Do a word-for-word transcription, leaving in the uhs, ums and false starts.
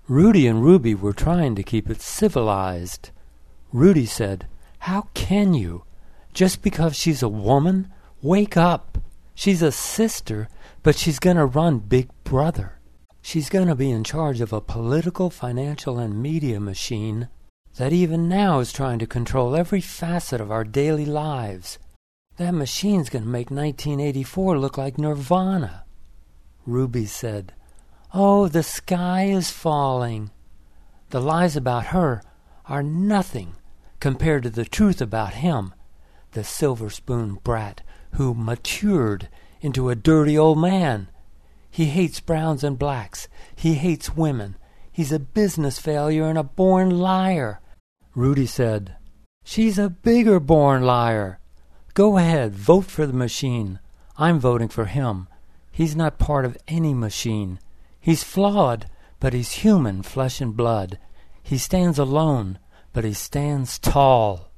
Rudy and Ruby were trying to keep it civilized. Rudy said, "How can you? Just because she's a woman? Wake up! She's a sister, but she's going to run Big Brother. She's going to be in charge of a political, financial, and media machine that even now is trying to control every facet of our daily lives. That machine's going to make nineteen eighty-four look like Nirvana." Ruby said, "Oh, the sky is falling. The lies about her are nothing compared to the truth about him, the silver spoon brat who matured into a dirty old man. He hates browns and blacks. He hates women. He's a business failure and a born liar." Rudy said, "She's a bigger born liar. Go ahead, vote for the machine. I'm voting for him. He's not part of any machine. He's flawed, but he's human, flesh and blood. He stands alone, but he stands tall."